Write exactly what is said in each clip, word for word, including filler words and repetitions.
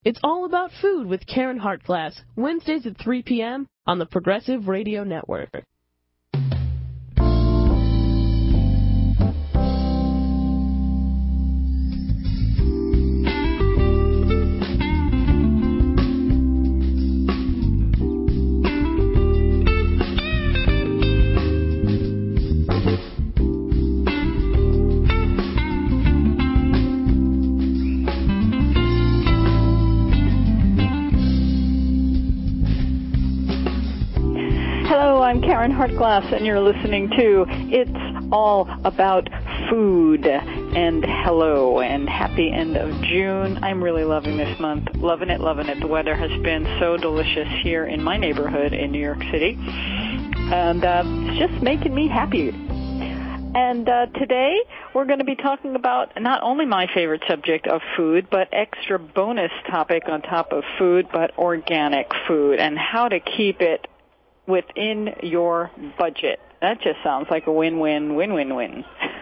It's all about food with Karen Hartglass, Wednesdays at three p.m. on the Progressive Radio Network. I'm Karen Hartglass, and you're listening to It's All About Food. And hello, and happy end of June. I'm really loving this month. Loving it, loving it. The weather has been so delicious here in my neighborhood in New York City. And uh, it's just making me happy. And uh, today we're going to be talking about not only my favorite subject of food, but extra bonus topic on top of food, but organic food and how to keep it within your budget. That just sounds like a win-win, win-win-win.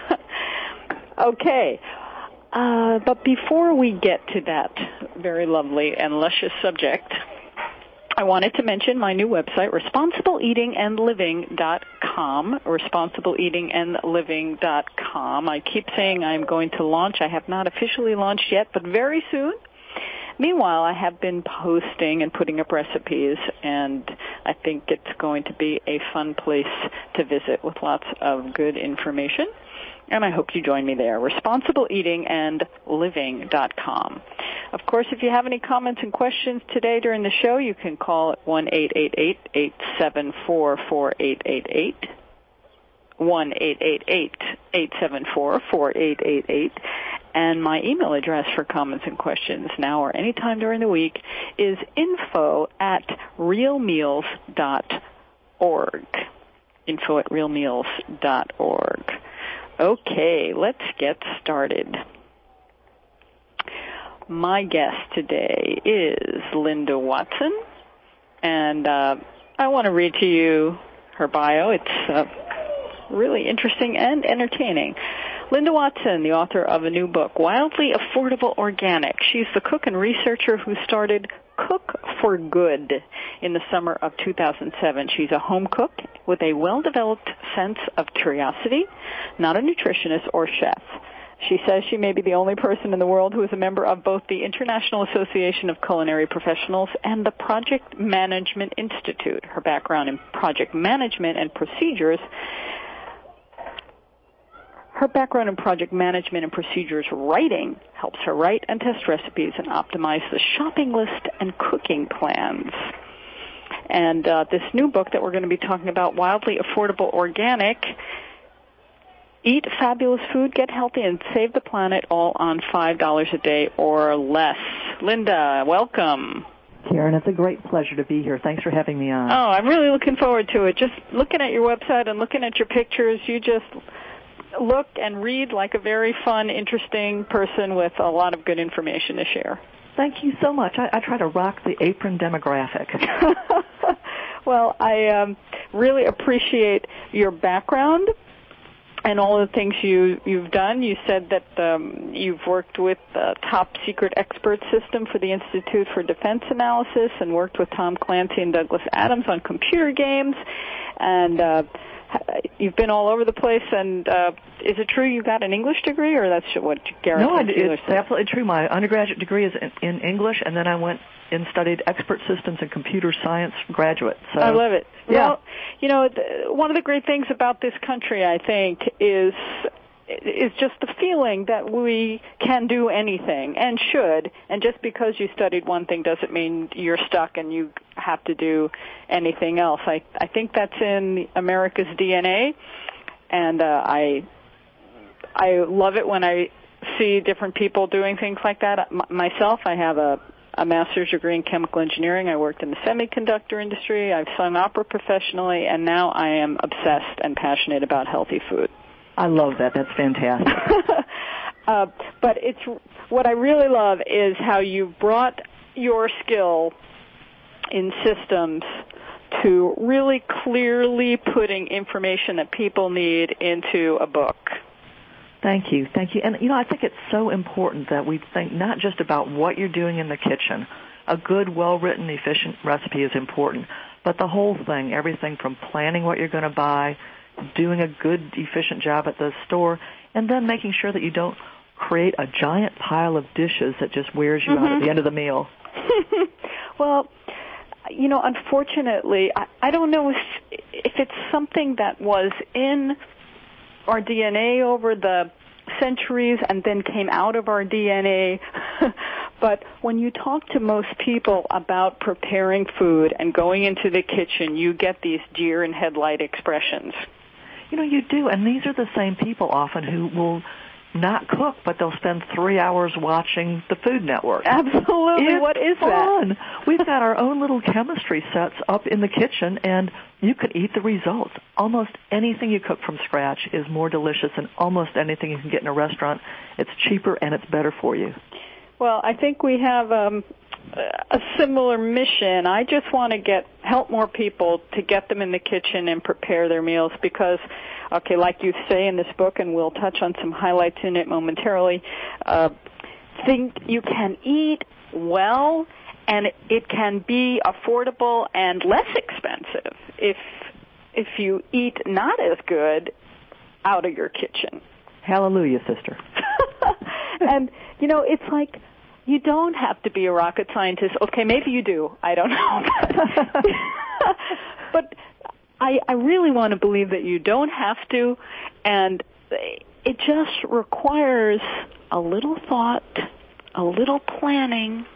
Okay. Uh, but before we get to that very lovely and luscious subject, I wanted to mention my new website, responsible eating and living dot com, responsible eating and living dot com. I keep saying I'm going to launch. I have not officially launched yet, but very soon. Meanwhile, I have been posting and putting up recipes, and I think it's going to be a fun place to visit with lots of good information. And I hope you join me there, responsible eating and living dot com. Of course, if you have any comments and questions today during the show, you can call at one eight eight eight, eight seven four, four eight eight eight. one eight eight eight, eight seven four, four eight eight eight. And my email address for comments and questions now or anytime during the week is info at real meals dot org. Info at real meals dot org. Okay, let's get started. My guest today is Linda Watson, and uh, I want to read to you her bio. It's uh, really interesting and entertaining. Linda Watson, the author of a new book, Wildly Affordable Organic. She's the cook and researcher who started Cook for Good in the summer of two thousand seven. She's a home cook with a well-developed sense of curiosity, not a nutritionist or chef. She says she may be the only person in the world who is a member of both the International Association of Culinary Professionals and the Project Management Institute. Her background in project management and procedures Her background in project management and procedures writing helps her write and test recipes and optimize the shopping list and cooking plans. And uh, this new book that we're going to be talking about, Wildly Affordable Organic, Eat Fabulous Food, Get Healthy, and Save the Planet, all on five dollars a day or less. Linda, welcome. Karen, it's a great pleasure to be here. Thanks for having me on. Oh, I'm really looking forward to it. Just looking at your website and looking at your pictures, you just look and read like a very fun, interesting person with a lot of good information to share. Thank you so much. I, I try to rock the apron demographic. Well, I um, really appreciate your background and all the things you, you've done. You said that um, you've worked with the top secret expert system for the Institute for Defense Analysis and worked with Tom Clancy and Douglas Adams on computer games. And uh, you've been all over the place. And uh, is it true you got an English degree, or that's what Garrett No, Taylor it's said? absolutely true. My undergraduate degree is in, in English, and then I went and studied expert systems and computer science graduate. So, I love it. Yeah. Well, you know, the, one of the great things about this country, I think, is is just the feeling that we can do anything and should, and just because you studied one thing doesn't mean you're stuck and you have to do anything else. I I think that's in America's D N A, and uh, I I love it when I see different people doing things like that. M- myself, I have a a master's degree in chemical engineering. I worked in the semiconductor industry. I've sung opera professionally, and now I am obsessed and passionate about healthy food. I love that. That's fantastic. uh, but it's what I really love is how you've brought your skill in systems to really clearly putting information that people need into a book. Thank you. Thank you. And, you know, I think it's so important that we think not just about what you're doing in the kitchen. A good, well-written, efficient recipe is important, but the whole thing, everything from planning what you're going to buy, doing a good, efficient job at the store, and then making sure that you don't create a giant pile of dishes that just wears you mm-hmm. out at the end of the meal. Well, you know, unfortunately, I, I don't know if, if it's something that was in our D N A over the centuries and then came out of our D N A. But when you talk to most people about preparing food and going into the kitchen, you get these deer in headlight expressions. You know, you do, and these are the same people often who will not cook, but they'll spend three hours watching the Food Network. Absolutely. It's what is fun. that? We've got our own little chemistry sets up in the kitchen, and you can eat the results. Almost anything you cook from scratch is more delicious than almost anything you can get in a restaurant. It's cheaper, and it's better for you. Well, I think we have um, a similar mission. I just want to get help more people to get them in the kitchen and prepare their meals because, okay, like you say in this book, and we'll touch on some highlights in it momentarily, uh, think you can eat well, and it can be affordable and less expensive if if you eat not as good out of your kitchen. Hallelujah, sister. And, you know, it's like you don't have to be a rocket scientist. Okay, maybe you do. I don't know. But I, I really want to believe that you don't have to, and it just requires a little thought, a little planning,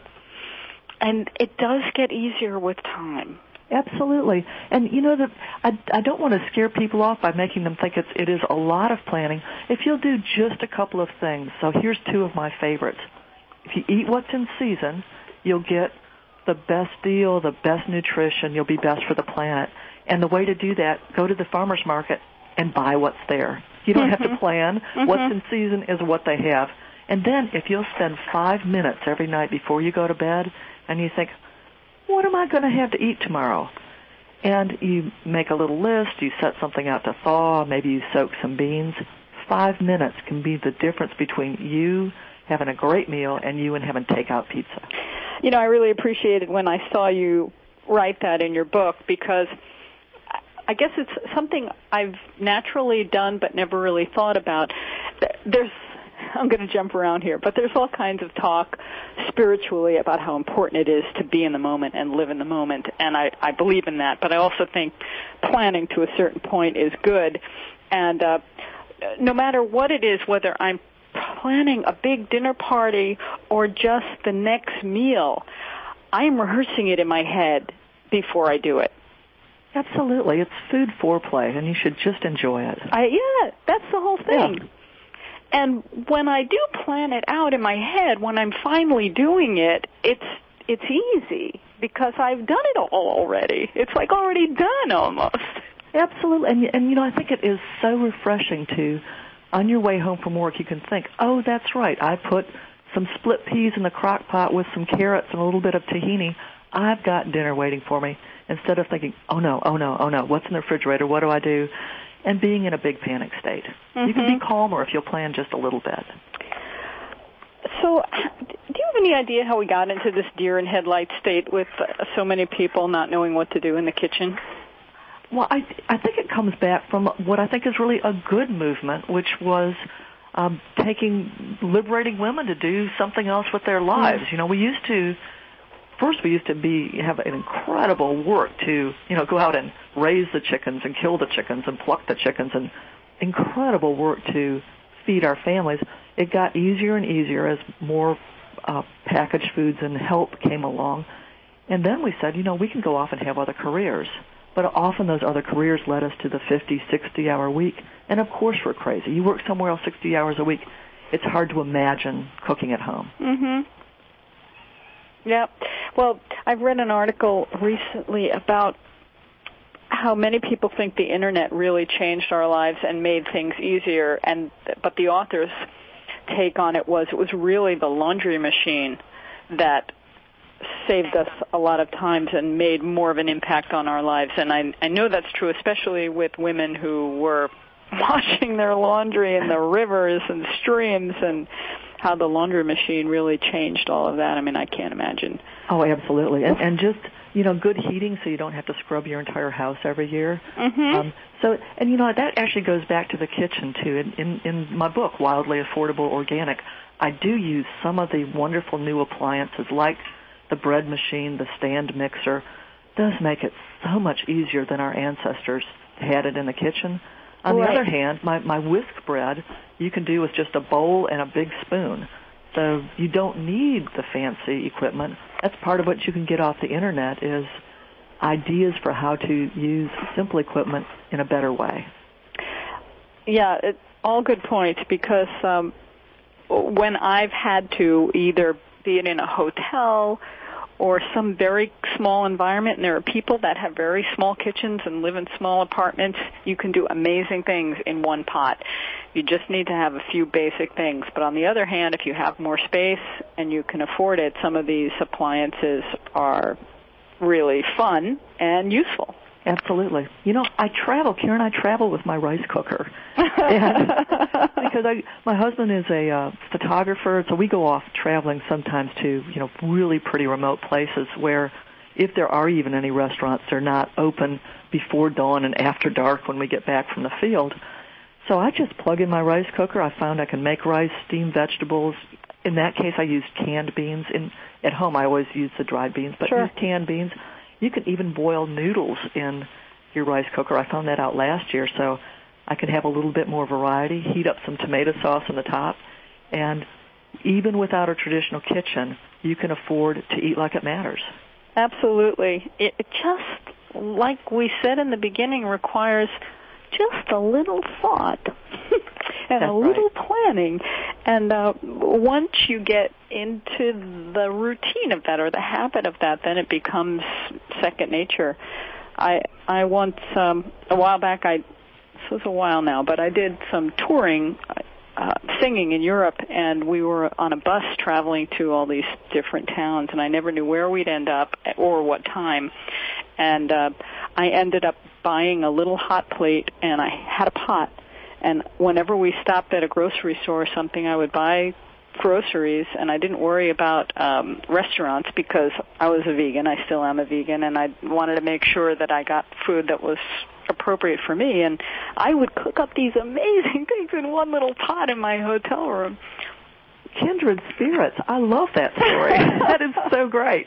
and it does get easier with time. Absolutely. And, you know, that I, I don't want to scare people off by making them think it's, it is a lot of planning. If you'll do just a couple of things, so here's two of my favorites. If you eat what's in season, you'll get the best deal, the best nutrition, you'll be best for the planet. And the way to do that, go to the farmer's market and buy what's there. You don't mm-hmm. have to plan. Mm-hmm. What's in season is what they have. And then if you'll spend five minutes every night before you go to bed and you think, what am I going to have to eat tomorrow? And you make a little list, you set something out to thaw, maybe you soak some beans. Five minutes can be the difference between you having a great meal and you and having takeout pizza. You know, I really appreciated when I saw you write that in your book because I guess it's something I've naturally done but never really thought about. There's I'm going to jump around here, but there's all kinds of talk spiritually about how important it is to be in the moment and live in the moment, and I, I believe in that, but I also think planning to a certain point is good, and uh, no matter what it is, whether I'm planning a big dinner party or just the next meal, I am rehearsing it in my head before I do it. Absolutely. It's food foreplay, and you should just enjoy it. I, yeah, that's the whole thing. Yeah. And when I do plan it out in my head, when I'm finally doing it, it's it's easy because I've done it all already. It's like already done almost. Absolutely. And, and you know, I think it is so refreshing to, on your way home from work, you can think, oh, that's right, I put some split peas in the crock pot with some carrots and a little bit of tahini. I've got dinner waiting for me. Instead of thinking, oh, no, oh, no, oh, no, what's in the refrigerator? What do I do? And being in a big panic state. Mm-hmm. You can be calmer if you'll plan just a little bit. So do you have any idea how we got into this deer in headlights state with uh, so many people not knowing what to do in the kitchen? Well, I, I think it comes back from what I think is really a good movement, which was um, taking, liberating women to do something else with their lives. Mm-hmm. You know, we used to... First, we used to be have an incredible work to, you know, go out and raise the chickens and kill the chickens and pluck the chickens, and incredible work to feed our families. It got easier and easier as more uh, packaged foods and help came along. And then we said, you know, we can go off and have other careers. But often those other careers led us to the fifty, sixty-hour week. And, of course, we're crazy. You work somewhere else sixty hours a week. It's hard to imagine cooking at home. Mm-hmm. Yeah. Well, I've read an article recently about how many people think the Internet really changed our lives and made things easier, and but the author's take on it was it was really the laundry machine that saved us a lot of times and made more of an impact on our lives. And I, I know that's true, especially with women who were washing their laundry in the rivers and streams, and how the laundry machine really changed all of that. I mean, I can't imagine. Oh, absolutely. And, and just, you know, good heating so you don't have to scrub your entire house every year. Mm-hmm. Um, so, and, you know, that actually goes back to the kitchen, too. In, in, in my book, Wildly Affordable Organic, I do use some of the wonderful new appliances like the bread machine, the stand mixer. It does make it so much easier than our ancestors had it in the kitchen. On right. the other hand, my, my whisk bread you can do with just a bowl and a big spoon. So you don't need the fancy equipment. That's part of what you can get off the Internet is ideas for how to use simple equipment in a better way. Yeah, it, all good points, because um, when I've had to either be it in a hotel or some very small environment, and there are people that have very small kitchens and live in small apartments, you can do amazing things in one pot. You just need to have a few basic things. But on the other hand, if you have more space and you can afford it, some of these appliances are really fun and useful. Absolutely. You know, I travel, Karen, I travel with my rice cooker. And because I, my husband is a uh, photographer, so we go off traveling sometimes to, you know, really pretty remote places where if there are even any restaurants, they're not open before dawn and after dark when we get back from the field. So I just plug in my rice cooker. I found I can make rice, steam vegetables. In that case, I use canned beans. In, at home, I always use the dried beans, but sure. use canned beans. You can even boil noodles in your rice cooker. I found that out last year, so I can have a little bit more variety, heat up some tomato sauce on the top, and even without a traditional kitchen, you can afford to eat like it matters. Absolutely. It just, like we said in the beginning, requires just a little thought and That's a little right. planning. And uh, once you get into the routine of that or the habit of that, then it becomes second nature. I I once, um, a while back, I this was a while now, but I did some touring, uh, singing in Europe, and we were on a bus traveling to all these different towns, and I never knew where we'd end up or what time. And uh, I ended up buying a little hot plate, and I had a pot. And whenever we stopped at a grocery store or something, I would buy groceries, and I didn't worry about um, restaurants because I was a vegan. I still am a vegan, and I wanted to make sure that I got food that was appropriate for me. And I would cook up these amazing things in one little pot in my hotel room. Kindred spirits. I love that story. That is so great.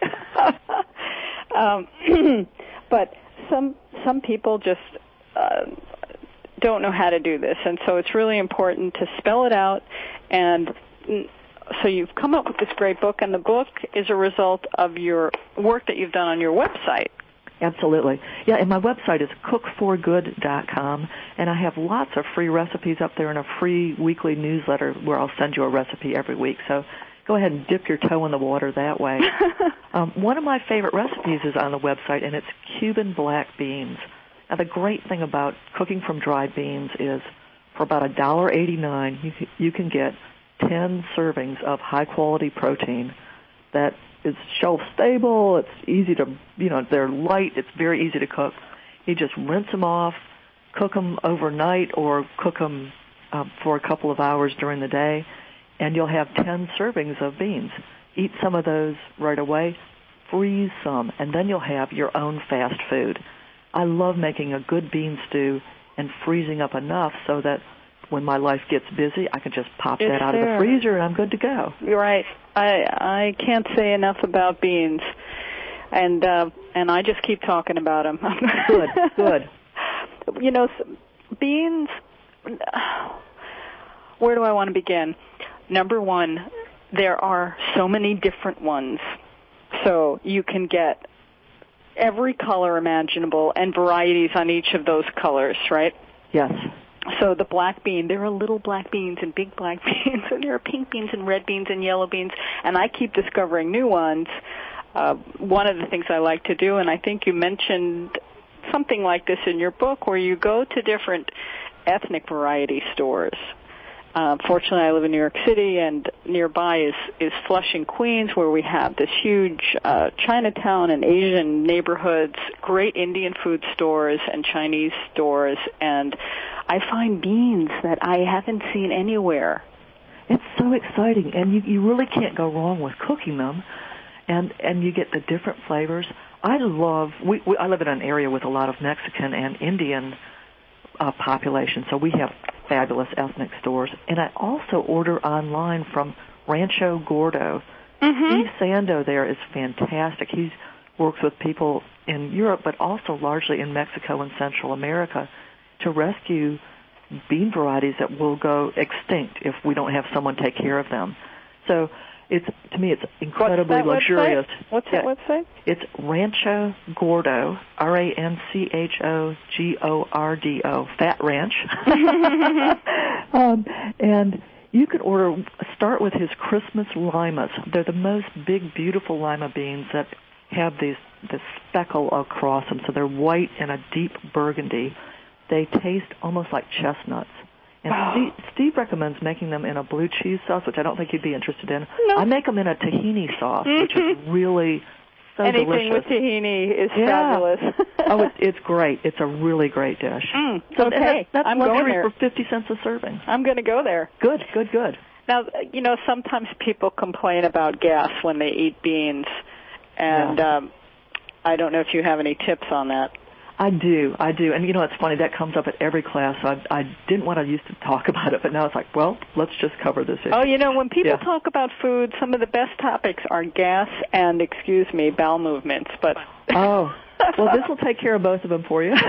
um, but some some people just uh, don't know how to do this, and so it's really important to spell it out. And so you've come up with this great book, and the book is a result of your work that you've done on your website. Absolutely. Yeah, and my website is cook for good dot com, and I have lots of free recipes up there and a free weekly newsletter where I'll send you a recipe every week. So go ahead and dip your toe in the water that way. um, one of my favorite recipes is on the website, and it's Cuban black beans. Now, the great thing about cooking from dried beans is for about one dollar eighty-nine, you can, you can get ten servings of high-quality protein that is shelf-stable. It's easy to, you know, they're light. It's very easy to cook. You just rinse them off, cook them overnight, or cook them uh, for a couple of hours during the day, and you'll have ten servings of beans. Eat some of those right away, freeze some, and then you'll have your own fast food. I love making a good bean stew and freezing up enough so that when my life gets busy, I can just pop it's that out there. of the freezer and I'm good to go. You're right. I I can't say enough about beans, and uh, and I just keep talking about them. Good, good. You know, beans. Where do I want to begin? Number one, there are so many different ones, so you can get every color imaginable and varieties on each of those colors, right? Yes. So the black bean, there are little black beans and big black beans, and there are pink beans and red beans and yellow beans, and I keep discovering new ones. Uh, one of the things I like to do, and I think you mentioned something like this in your book, where you go to different ethnic variety stores. Uh, fortunately, I live in New York City, and nearby is, is Flushing, Queens, where we have this huge uh, Chinatown and Asian neighborhoods, great Indian food stores and Chinese stores, and I find beans that I haven't seen anywhere. It's so exciting, and you, you really can't go wrong with cooking them, and and you get the different flavors. I love, we, we, I live in an area with a lot of Mexican and Indian uh, population, so we have fabulous ethnic stores, and I also order online from Rancho Gordo. Mm-hmm. Steve Sando there is fantastic. He works with people in Europe, but also largely in Mexico and Central America to rescue bean varieties that will go extinct if we don't have someone take care of them. So it's, to me, it's incredibly What's that luxurious. Website? What's that yeah, website? It's Rancho Gordo, R A N C H O G O R D O, Fat Ranch. um, and you could order, start with his Christmas limas. They're the most big, beautiful lima beans that have these this speckle across them, so they're white and a deep burgundy. They taste almost like chestnuts. And oh. Steve, Steve recommends making them in a blue cheese sauce, which I don't think you'd be interested in. No. I make them in a tahini sauce, mm-hmm. which is really so Anything delicious. with tahini is yeah. fabulous. oh, it's, it's great. It's a really great dish. Mm, so okay, that, that's I'm going luxury there. for fifty cents a serving. I'm going to go there. Good, good, good. Now, you know, sometimes people complain about gas when they eat beans, and yeah. um, I don't know if you have any tips on that. I do, I do. And, you know, it's funny, that comes up at every class. So I, I didn't want to used to talk about it, but now it's like, well, let's just cover this issue. Oh, you know, when people yeah. talk about food, some of the best topics are gas and, excuse me, bowel movements. But oh, well, this will take care of both of them for you.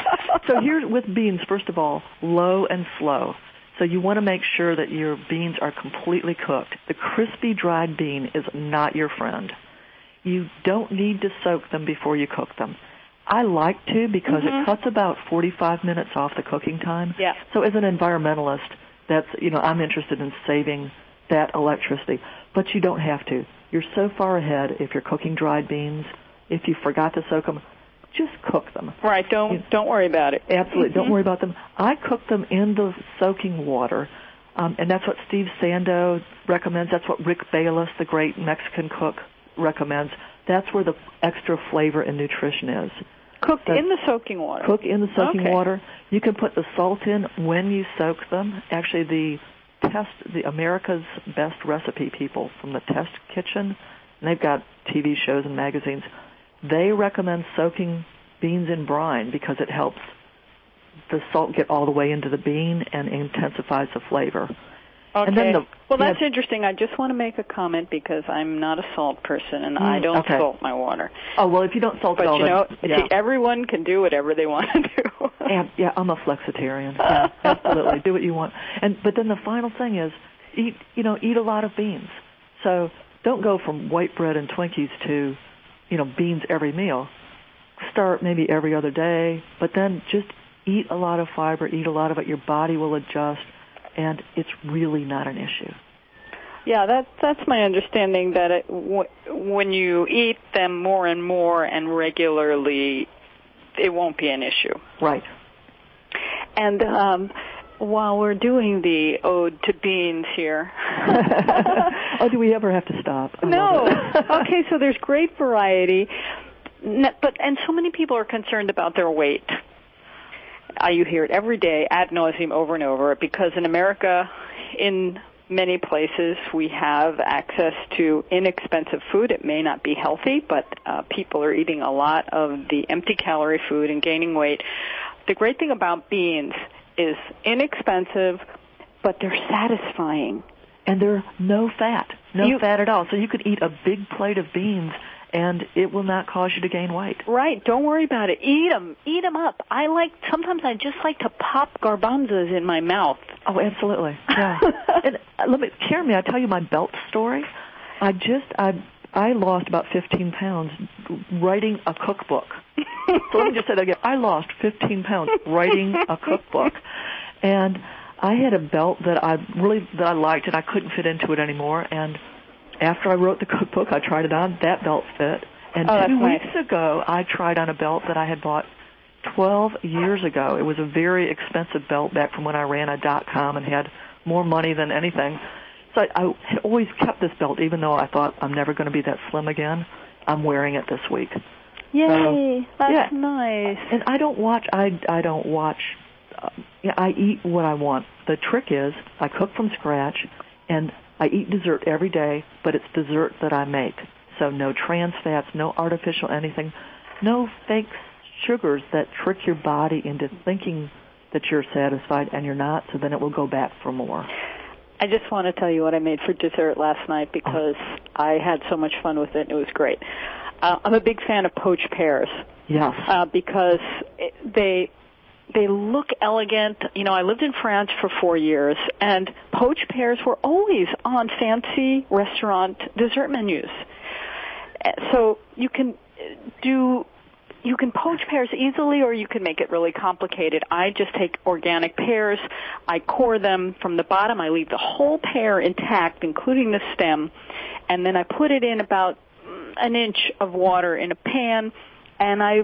So here's with beans, first of all, low and slow. So you want to make sure that your beans are completely cooked. The crispy dried bean is not your friend. You don't need to soak them before you cook them. I like to because mm-hmm. it cuts about forty-five minutes off the cooking time. Yeah. So as an environmentalist, that's, you know, I'm interested in saving that electricity. But you don't have to. You're so far ahead if you're cooking dried beans. If you forgot to soak them, just cook them. Right. Don't you, don't worry about it. Absolutely. Mm-hmm. Don't worry about them. I cook them in the soaking water, um, and that's what Steve Sando recommends. That's what Rick Bayless, the great Mexican cook, recommends. That's where the extra flavor and nutrition is. Cooked so in the soaking water. Cook in the soaking okay. water. You can put the salt in when you soak them. Actually, the test, the America's Best Recipe people from the Test Kitchen, and they've got T V shows and magazines, they recommend soaking beans in brine because it helps the salt get all the way into the bean and intensifies the flavor. Okay. And then the, well, that's yeah, interesting. I just want to make a comment because I'm not a salt person, and mm, I don't okay. salt my water. Oh, well, if you don't salt but it all, you know, then, yeah. see, everyone can do whatever they want to do. and, yeah, I'm a flexitarian. Yeah, absolutely. Do what you want. And But then the final thing is, eat, you know, eat a lot of beans. So don't go from white bread and Twinkies to, you know, beans every meal. Start maybe every other day, but then just eat a lot of fiber, eat a lot of it. Your body will adjust, and it's really not an issue. Yeah, that, that's my understanding, that it, w- when you eat them more and more and regularly, it won't be an issue. Right. And um, while we're doing the ode to beans here. Oh, do we ever have to stop? I no. Okay, so there's great variety, but and so many people are concerned about their weight. Uh, you hear it every day, ad nauseum, over and over, because in America, in many places, we have access to inexpensive food. It may not be healthy, but uh, people are eating a lot of the empty-calorie food and gaining weight. The great thing about beans is inexpensive, but they're satisfying. And they're no fat, no you, fat at all. So you could eat a big plate of beans, and it will not cause you to gain weight. Right. Don't worry about it. Eat them. Eat them up. I like, sometimes I just like to pop garbanzos in my mouth. Oh, absolutely. Yeah. And uh, let me, Karen, may I tell you my belt story? I just, I, I lost about fifteen pounds writing a cookbook. So let me just say that again. I lost fifteen pounds writing a cookbook. And I had a belt that I really, that I liked, and I couldn't fit into it anymore. And after I wrote the cookbook, I tried it on. That belt fit. And oh, two nice. weeks ago, I tried on a belt that I had bought twelve years ago. It was a very expensive belt back from when I ran a dot-com and had more money than anything. So I, I had always kept this belt, even though I thought I'm never going to be that slim again. I'm wearing it this week. Yay, so, that's yeah. nice. And I don't watch, I, I don't watch uh, Yeah, I eat what I want. The trick is I cook from scratch, and I eat dessert every day, but it's dessert that I make. So no trans fats, no artificial anything, no fake sugars that trick your body into thinking that you're satisfied and you're not, so then it will go back for more. I just want to tell you what I made for dessert last night because oh. I had so much fun with it. It was great. Uh, I'm a big fan of poached pears. Yes. Uh, because it, they... They look elegant. You know, I lived in France for four years, and poached pears were always on fancy restaurant dessert menus. So you can do, you can poach pears easily, or you can make it really complicated. I just take organic pears, I core them from the bottom, I leave the whole pear intact, including the stem, and then I put it in about an inch of water in a pan, and I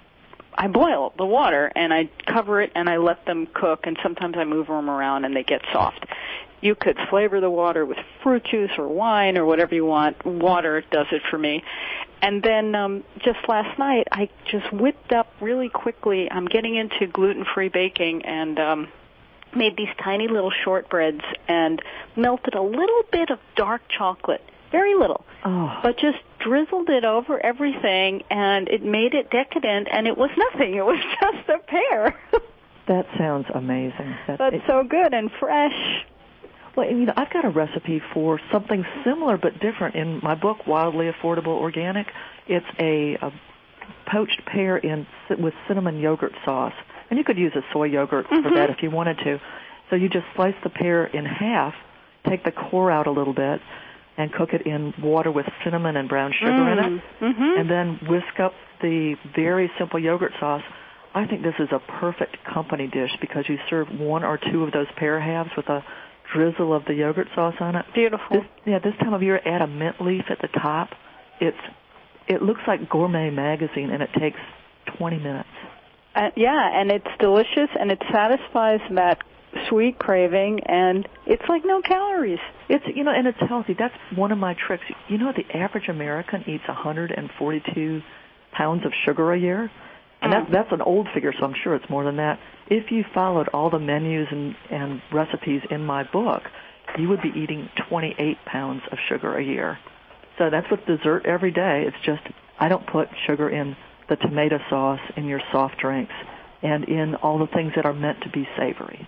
I boil the water, and I cover it, and I let them cook, and sometimes I move them around, and they get soft. You could flavor the water with fruit juice or wine or whatever you want. Water does it for me. And then um, just last night, I just whipped up really quickly. I'm getting into gluten-free baking, and um, made these tiny little shortbreads and melted a little bit of dark chocolate. Very little, oh. but just drizzled it over everything, and it made it decadent, and it was nothing. It was just a pear. That sounds amazing. That, That's it, so good and fresh. Well, you know, I've got a recipe for something similar but different in my book, Wildly Affordable Organic. It's a, a poached pear in with cinnamon yogurt sauce, and you could use a soy yogurt mm-hmm. for that if you wanted to. So you just slice the pear in half, take the core out a little bit, and cook it in water with cinnamon and brown sugar mm, in it, mm-hmm. and then whisk up the very simple yogurt sauce. I think this is a perfect company dish because you serve one or two of those pear halves with a drizzle of the yogurt sauce on it. Beautiful. This, yeah, this time of year, add a mint leaf at the top. It's it looks like Gourmet Magazine, and it takes twenty minutes. Uh, yeah, and it's delicious, and it satisfies that sweet craving, and it's like no calories. It's you know, and it's healthy. That's one of my tricks. You know, the average American eats one hundred forty-two pounds of sugar a year, and mm. that's that's an old figure, so I'm sure it's more than that. If you followed all the menus and, and recipes in my book, you would be eating twenty-eight pounds of sugar a year. So that's with dessert every day. It's just I don't put sugar in the tomato sauce, in your soft drinks, and in all the things that are meant to be savory.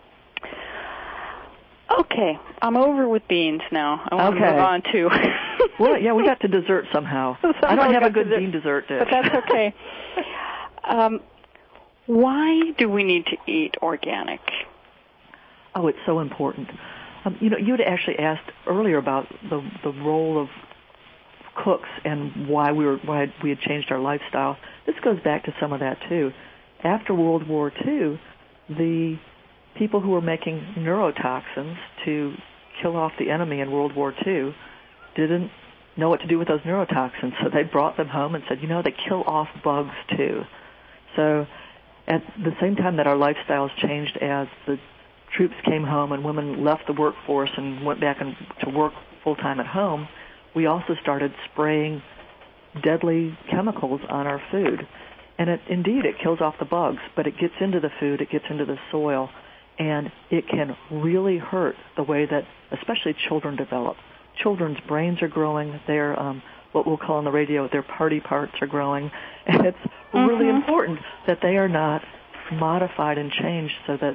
Okay, I'm over with beans now. I want okay. to move on to... Well, yeah, we got to dessert somehow. somehow I don't have a good dessert. bean dessert dish. But that's okay. um, why do we need to eat organic? Oh, it's so important. Um, you know, you had actually asked earlier about the the role of cooks and why we were why we had changed our lifestyle. This goes back to some of that too. After World War Two, the people who were making neurotoxins to kill off the enemy in World War Two didn't know what to do with those neurotoxins, so they brought them home and said, you know, they kill off bugs too. So at the same time that our lifestyles changed as the troops came home and women left the workforce and went back and to work full-time at home, we also started spraying deadly chemicals on our food. And it, indeed, it kills off the bugs, but it gets into the food, it gets into the soil, and it can really hurt the way that especially children develop. Children's brains are growing. They're um, what we'll call on the radio, their party parts are growing. And it's mm-hmm. really important that they are not modified and changed so that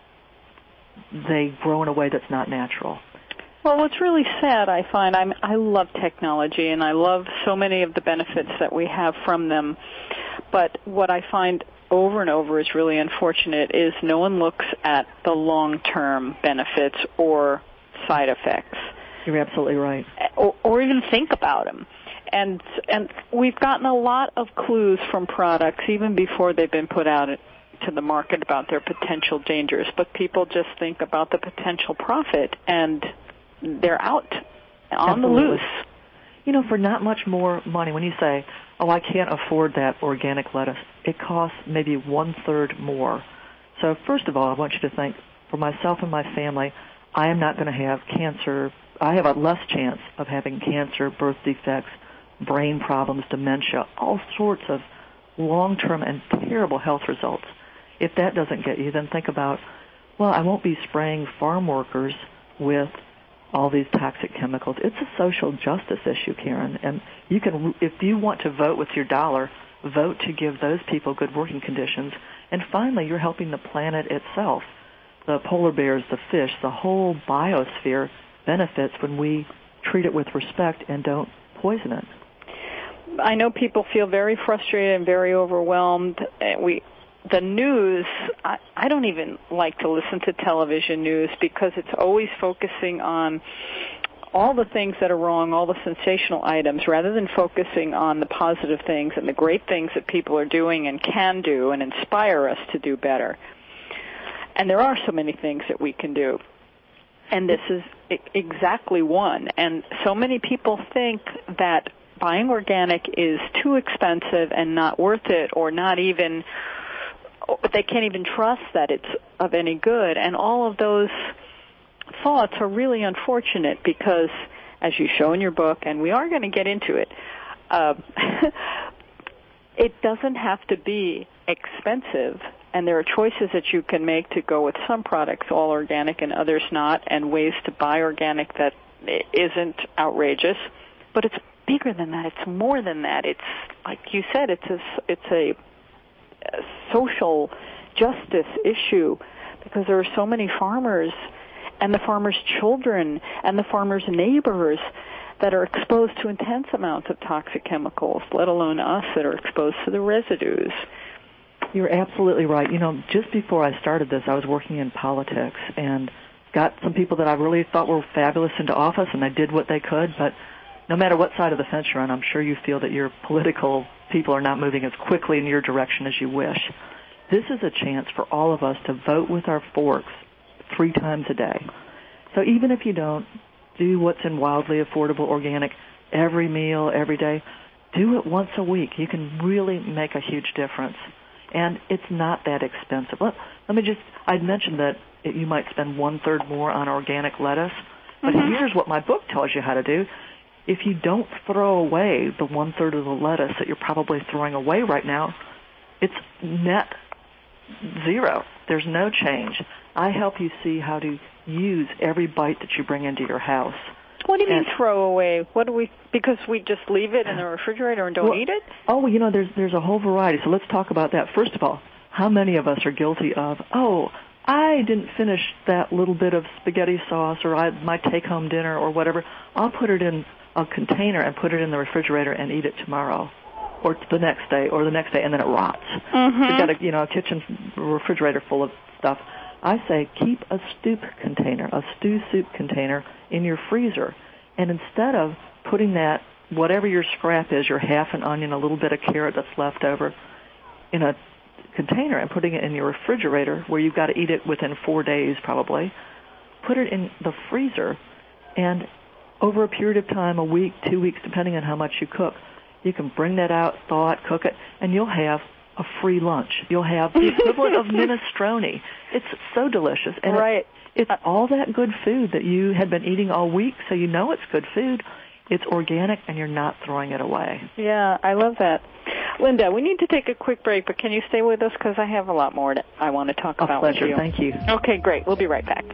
they grow in a way that's not natural. Well, what's really sad, I find, I'm, I love technology, and I love so many of the benefits that we have from them. But what I find over and over is really unfortunate is no one looks at the long-term benefits or side effects. You're absolutely right. Or, or even think about them. And and we've gotten a lot of clues from products, even before they've been put out to the market, about their potential dangers. But people just think about the potential profit, and they're out on Absolutely. the loose. You know, for not much more money, when you say, oh, I can't afford that organic lettuce, it costs maybe one-third more. So first of all, I want you to think, for myself and my family, I am not going to have cancer. I have a less chance of having cancer, birth defects, brain problems, dementia, all sorts of long-term and terrible health results if that doesn't get you, then think about, well, I won't be spraying farm workers with all these toxic chemicals. It's a social justice issue, Karen, and you can, if you want to vote with your dollar, vote to give those people good working conditions. And finally, you're helping the planet itself. The polar bears, the fish, the whole biosphere benefits when we treat it with respect and don't poison it. I know people feel very frustrated and very overwhelmed. We, the news, I, I don't even like to listen to television news because it's always focusing on all the things that are wrong, all the sensational items, rather than focusing on the positive things and the great things that people are doing and can do and inspire us to do better. And there are so many things that we can do. And this is exactly one. And so many people think that buying organic is too expensive and not worth it, or not even, they can't even trust that it's of any good. And all of those thoughts are really unfortunate because, as you show in your book, and we are going to get into it, uh, it doesn't have to be expensive, and there are choices that you can make to go with some products all organic and others not, and ways to buy organic that isn't outrageous. But it's bigger than that. It's more than that. It's, like you said, it's a, it's a, a social justice issue because there are so many farmers and the farmers' children and the farmers' neighbors that are exposed to intense amounts of toxic chemicals, let alone us that are exposed to the residues. You're absolutely right. You know, just before I started this, I was working in politics and got some people that I really thought were fabulous into office, and they did what they could, but no matter what side of the fence you're on, I'm sure you feel that your political people are not moving as quickly in your direction as you wish. This is a chance for all of us to vote with our forks three times a day. So even if you don't do what's in wildly affordable organic every meal, every day, do it once a week. You can really make a huge difference. And it's not that expensive. Let, let me just, I'd mentioned that it, you might spend one-third more on organic lettuce, but mm-hmm. here's what my book tells you how to do. If you don't throw away the one-third of the lettuce that you're probably throwing away right now, it's net zero. There's no change. I help you see how to use every bite that you bring into your house. What do you and, mean throw away? What do we, because we just leave it in the refrigerator and don't well, eat it? Oh, you know, there's there's a whole variety. So let's talk about that. First of all, how many of us are guilty of, oh, I didn't finish that little bit of spaghetti sauce or I, my take-home dinner or whatever. I'll put it in a container and put it in the refrigerator and eat it tomorrow or the next day or the next day, and then it rots. Mm-hmm. You've got a, you know, a kitchen refrigerator full of stuff. I say keep a soup container, a stew soup container in your freezer. And instead of putting that, whatever your scrap is, your half an onion, a little bit of carrot that's left over, in a container and putting it in your refrigerator where you've got to eat it within four days probably, put it in the freezer, and over a period of time, a week, two weeks, depending on how much you cook, you can bring that out, thaw it, cook it, and you'll have a free lunch. You'll have the equivalent of minestrone. It's so delicious. And right. It's, it's all that good food that you had been eating all week, so you know it's good food. It's organic, and you're not throwing it away. Yeah, I love that. Linda, we need to take a quick break, but can you stay with us? Because I have a lot more that I want to talk a about pleasure. with you. Thank you. Okay, great. We'll be right back.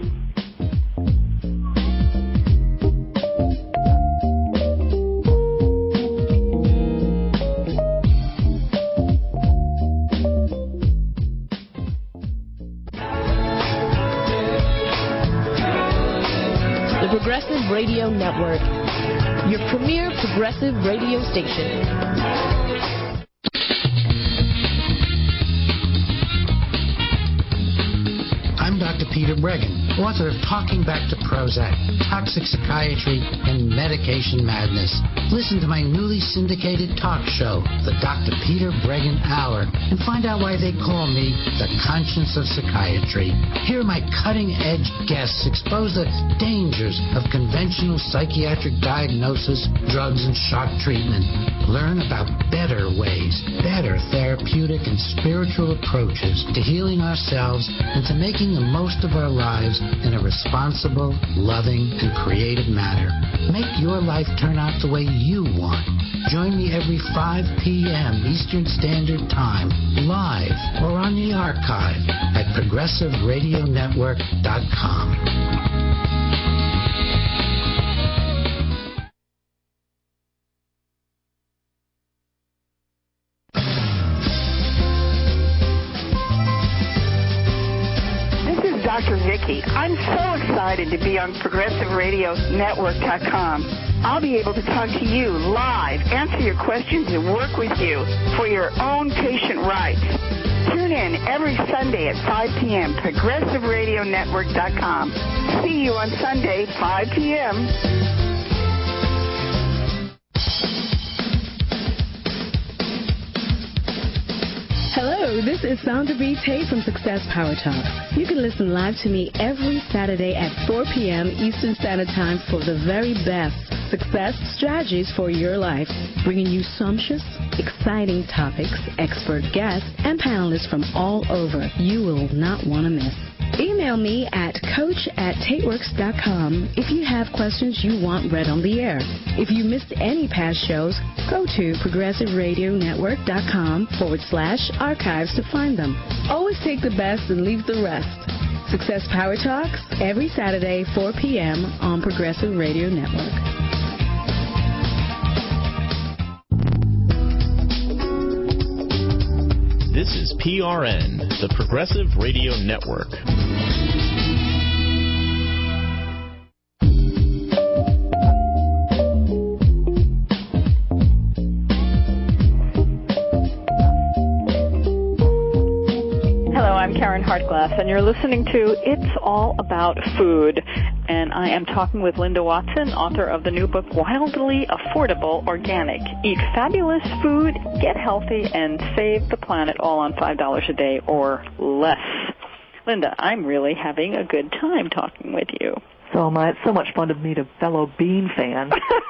The Progressive Radio Network, your premier progressive radio station. I'm Doctor Peter Breggin, author of Talking Back to Prozac, Toxic Psychiatry, and Medication Madness. Listen to my newly syndicated talk show, The Doctor Peter Breggin Hour, and find out why they call me the conscience of psychiatry. Hear my cutting-edge guests expose the dangers of conventional psychiatric diagnosis, drugs, and shock treatment. Learn about better ways, better therapeutic and spiritual approaches to healing ourselves and to making the most of our lives in a responsible, loving, and creative manner. Make your life turn out the way you want. Join me every five p.m. Eastern Standard Time, live or on the archive at progressive radio network dot com. Doctor Vicky. I'm so excited to be on progressive radio network dot com. I'll be able to talk to you live, answer your questions, and work with you for your own patient rights. Tune in every Sunday at five p.m. progressive radio network dot com. See you on Sunday, five p.m. Hello, this is Sandra B. Tate from Success Power Talk. You can listen live to me every Saturday at four p.m. Eastern Standard Time for the very best success strategies for your life, bringing you sumptuous, exciting topics, expert guests, and panelists from all over. You will not want to miss. Email me at coach at tateworks dot com if you have questions you want read on the air. If you missed any past shows, go to progressive radio network dot com forward slash archives to find them. Always take the best and leave the rest. Success Power Talks every Saturday, four p.m. on Progressive Radio Network. This is P R N, the Progressive Radio Network. Hello, I'm Karen Hartglass, and you're listening to It's All About Food. And I am talking with Linda Watson, author of the new book, Wildly Affordable Organic. Eat fabulous food, get healthy, and save the planet all on five dollars a day or less. Linda, I'm really having a good time talking with you. So am I. It's so much fun to meet a fellow bean fan.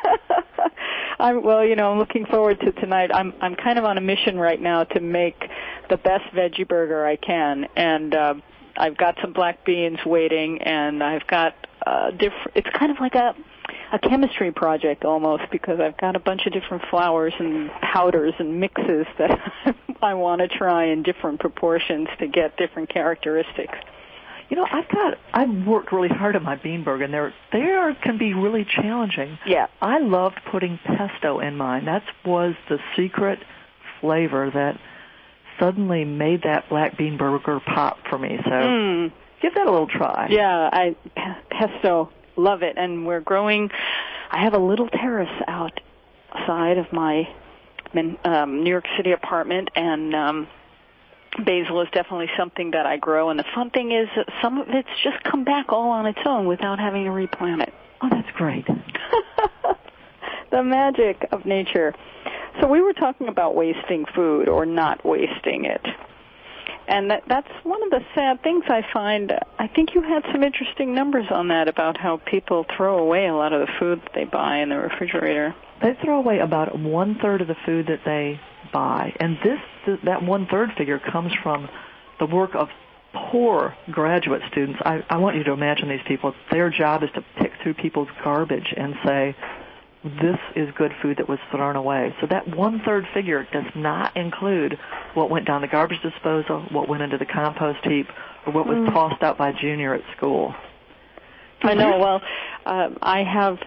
I'm, well, you know, I'm looking forward to tonight. I'm I'm kind of on a mission right now to make the best veggie burger I can, and uh, I've got some black beans waiting, and I've got uh, different. It's kind of like a a chemistry project almost, because I've got a bunch of different flours and powders and mixes that I want to try in different proportions to get different characteristics. You know, I've got, I've worked really hard on my bean burger, and they're, they are, can be really challenging. Yeah. I loved putting pesto in mine. That was the secret flavor that suddenly made that black bean burger pop for me. So mm. give that a little try. Yeah, I pesto, love it. And we're growing, I have a little terrace outside of my um, New York City apartment, and um basil is definitely something that I grow, and the fun thing is that some of it's just come back all on its own without having to replant it. Oh, that's great. The magic of nature. So we were talking about wasting food or not wasting it. And that, that's one of the sad things I find. I think you had some interesting numbers on that about how people throw away a lot of the food that they buy in the refrigerator. They throw away about one-third of the food that they buy. And this, that one-third figure comes from the work of poor graduate students. I, I want you to imagine these people. Their job is to pick through people's garbage and say, this is good food that was thrown away. So that one-third figure does not include what went down the garbage disposal, what went into the compost heap, or what was mm. tossed out by Junior at school. I know. Well, uh, I have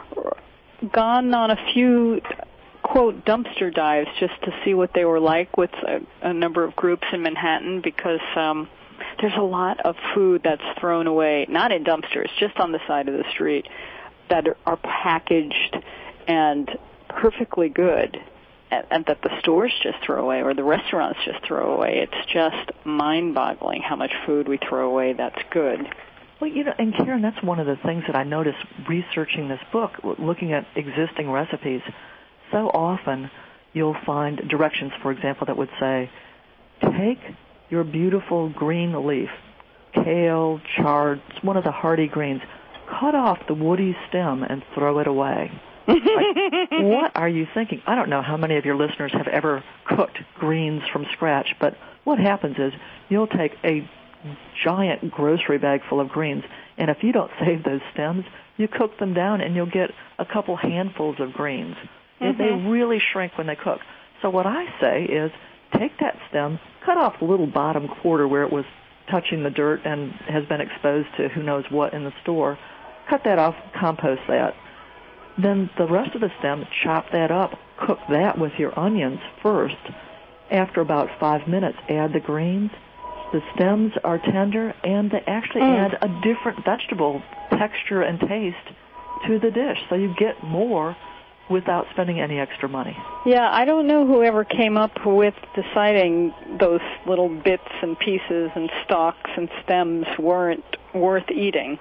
gone on a few, quote, dumpster dives just to see what they were like with a, a number of groups in Manhattan, because um, there's a lot of food that's thrown away, not in dumpsters, just on the side of the street, that are packaged and perfectly good, and, and that the stores just throw away or the restaurants just throw away. It's just mind-boggling how much food we throw away that's good. Well, you know, and Karen, that's one of the things that I noticed researching this book, looking at existing recipes. So often you'll find directions, for example, that would say, take your beautiful green leaf, kale, chard, it's one of the hardy greens, cut off the woody stem and throw it away. Like, what are you thinking? I don't know how many of your listeners have ever cooked greens from scratch, but what happens is you'll take a giant grocery bag full of greens. And if you don't save those stems, you cook them down and you'll get a couple handfuls of greens. Mm-hmm. They really shrink when they cook. So what I say is take that stem, cut off the little bottom quarter where it was touching the dirt and has been exposed to who knows what in the store. Cut that off, compost that. Then the rest of the stem, chop that up, cook that with your onions first. After about five minutes, add the greens. The stems are tender, and they actually mm. add a different vegetable texture and taste to the dish. So you get more without spending any extra money. Yeah, I don't know whoever came up with deciding those little bits and pieces and stalks and stems weren't worth eating.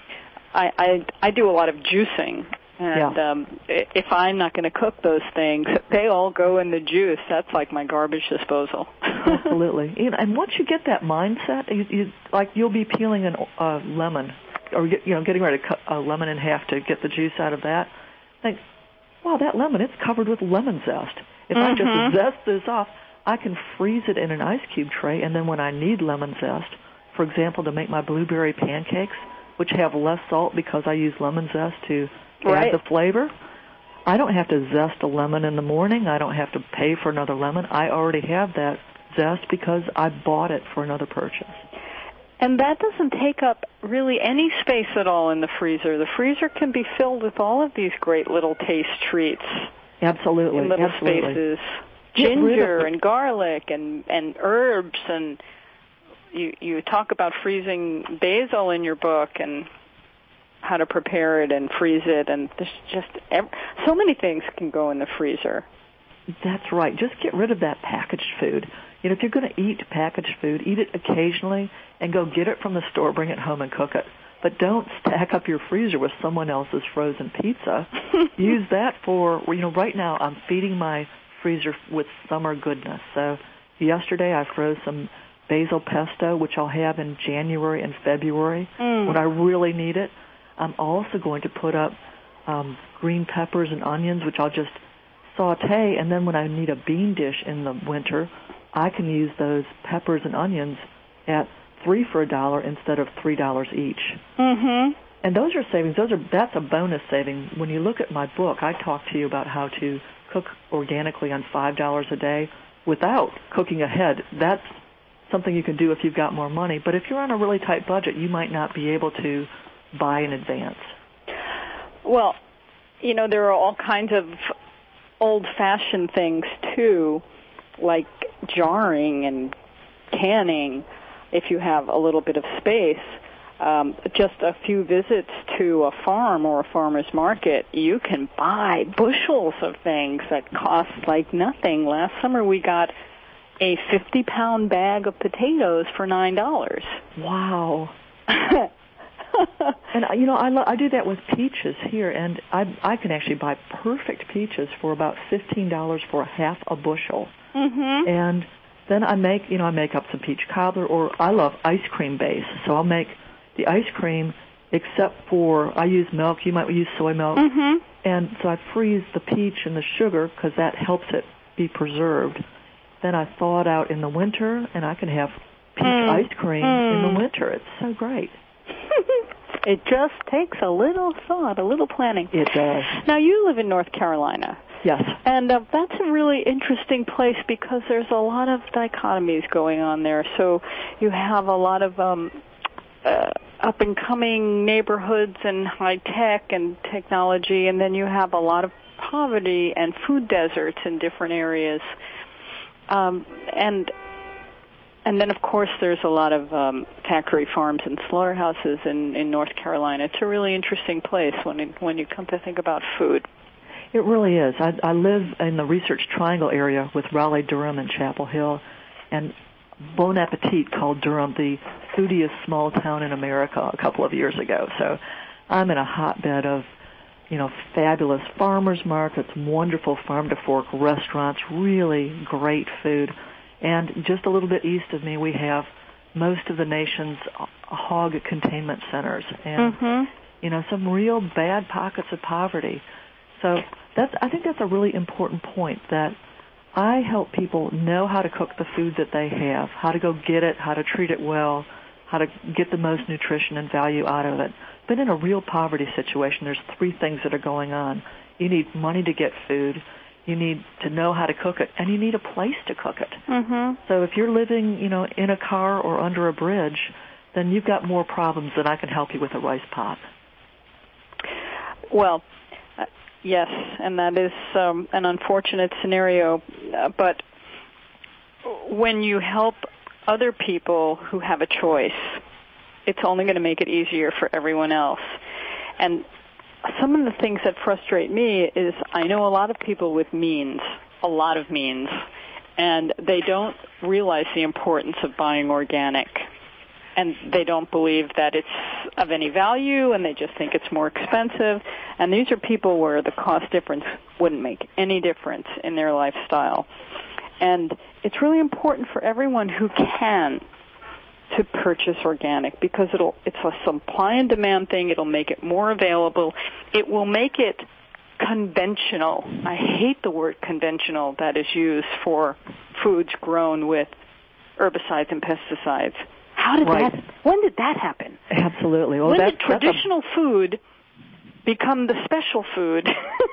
I, I, I do a lot of juicing. And yeah. um, if I'm not going to cook those things, they all go in the juice. That's like my garbage disposal. Absolutely. And once you get that mindset, you, you, like you'll be peeling a uh, lemon, or you know, getting ready to cut a lemon in half to get the juice out of that. Think, wow, that lemon, it's covered with lemon zest. If mm-hmm. I just zest this off, I can freeze it in an ice cube tray, and then when I need lemon zest, for example, to make my blueberry pancakes, which have less salt because I use lemon zest to right. add the flavor, I don't have to zest a lemon in the morning. I don't have to pay for another lemon. I already have that zest because I bought it for another purchase. And that doesn't take up really any space at all in the freezer. The freezer can be filled with all of these great little taste treats. Absolutely. In little Absolutely. spaces. Ginger and garlic and, and herbs. And you, you talk about freezing basil in your book and how to prepare it and freeze it. And there's just every, so many things can go in the freezer. That's right. Just get rid of that packaged food. You know, if you're going to eat packaged food, eat it occasionally and go get it from the store, bring it home and cook it. But don't stack up your freezer with someone else's frozen pizza. Use that for, you know, right now I'm feeding my freezer with summer goodness. So yesterday I froze some basil pesto, which I'll have in January and February mm. when I really need it. I'm also going to put up um, green peppers and onions, which I'll just saute, and then when I need a bean dish in the winter, I can use those peppers and onions at three for a dollar instead of three dollars each. Mm-hmm. And those are savings. Those are that's a bonus saving. When you look at my book, I talk to you about how to cook organically on five dollars a day without cooking ahead. That's something you can do if you've got more money. But if you're on a really tight budget, you might not be able to buy in advance. Well, you know, there are all kinds of old-fashioned things, too, like jarring and canning if you have a little bit of space. Um, just a few visits to a farm or a farmer's market, you can buy bushels of things that cost like nothing. Last summer we got a fifty-pound bag of potatoes for nine dollars. Wow. And, you know, I, lo- I do that with peaches here, and I, I can actually buy perfect peaches for about fifteen dollars for half a bushel. Mm-hmm. And then I make, you know, I make up some peach cobbler, or I love ice cream base. So I'll make the ice cream, except for I use milk. You might use soy milk. Mm-hmm. And so I freeze the peach and the sugar because that helps it be preserved. Then I thaw it out in the winter, and I can have peach mm. ice cream mm. in the winter. It's so great. It just takes a little thought, a little planning. It does. Now, you live in North Carolina. Yes. And uh, that's a really interesting place because there's a lot of dichotomies going on there. So you have a lot of um, uh, up-and-coming neighborhoods and high-tech and technology, and then you have a lot of poverty and food deserts in different areas. Um, and and then, of course, there's a lot of um, factory farms and slaughterhouses in, in North Carolina. It's a really interesting place when it, when you come to think about food. It really is. I, I live in the Research Triangle area with Raleigh, Durham, and Chapel Hill, and Bon Appetit called Durham the foodiest small town in America a couple of years ago. So I'm in a hotbed of, you know, fabulous farmers markets, wonderful farm-to-fork restaurants, really great food. And just a little bit east of me, we have most of the nation's hog containment centers and, mm-hmm. you know, some real bad pockets of poverty. So that's, I think that's a really important point, that I help people know how to cook the food that they have, how to go get it, how to treat it well, how to get the most nutrition and value out of it. But in a real poverty situation, there's three things that are going on. You need money to get food, you need to know how to cook it, and you need a place to cook it. Mm-hmm. So if you're living, you know, in a car or under a bridge, then you've got more problems than I can help you with a rice pot. Well, uh, yes, and that is um, an unfortunate scenario, uh, but when you help other people who have a choice, it's only going to make it easier for everyone else. And some of the things that frustrate me is I know a lot of people with means, a lot of means, and they don't realize the importance of buying organic. And they don't believe that it's of any value, and they just think it's more expensive. And these are people where the cost difference wouldn't make any difference in their lifestyle. And it's really important for everyone who can to purchase organic, because it'll it's a supply and demand thing. It'll make it more available. It will make it conventional. I hate the word conventional that is used for foods grown with herbicides and pesticides. How did right. that, when did that happen? Absolutely. Well, when that's, did traditional that's a, food become the special food?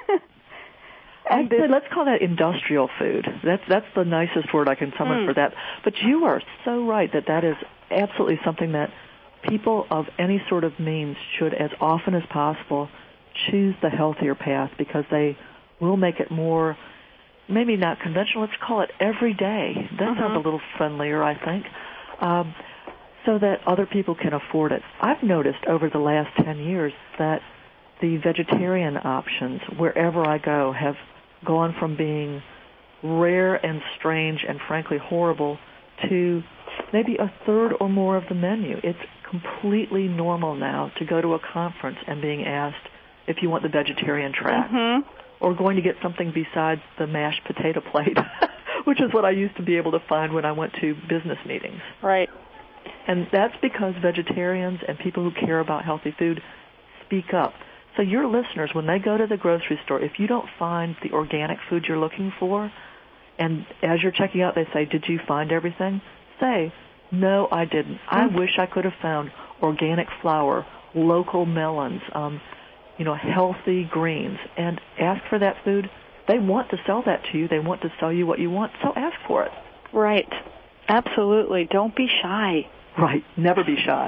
And this, let's call that industrial food. That's that's the nicest word I can summon mm. for that. But you are so right that that is absolutely something that people of any sort of means should, as often as possible, choose the healthier path, because they will make it more, maybe not conventional, let's call it everyday. That mm-hmm. sounds a little friendlier, I think, um, so that other people can afford it. I've noticed over the last ten years that the vegetarian options, wherever I go, have gone from being rare and strange and frankly horrible to maybe a third or more of the menu. It's completely normal now to go to a conference and being asked if you want the vegetarian track, mm-hmm. or going to get something besides the mashed potato plate, which is what I used to be able to find when I went to business meetings. Right. And that's because vegetarians and people who care about healthy food speak up. So your listeners, when they go to the grocery store, if you don't find the organic food you're looking for, and as you're checking out they say, did you find everything? Say, no, I didn't. I mm-hmm. wish I could have found organic flour, local melons, um, you know, healthy greens, and ask for that food. They want to sell that to you. They want to sell you what you want, so ask for it. Right. Absolutely. Don't be shy. Right. Never be shy.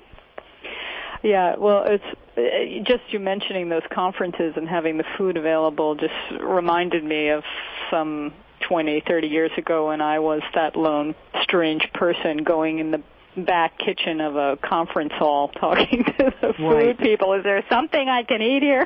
Yeah, well, it's uh, just you mentioning those conferences and having the food available just reminded me of some twenty, thirty years ago when I was that lone strange person going in the back kitchen of a conference hall talking to the food right. people. Is there something I can eat here?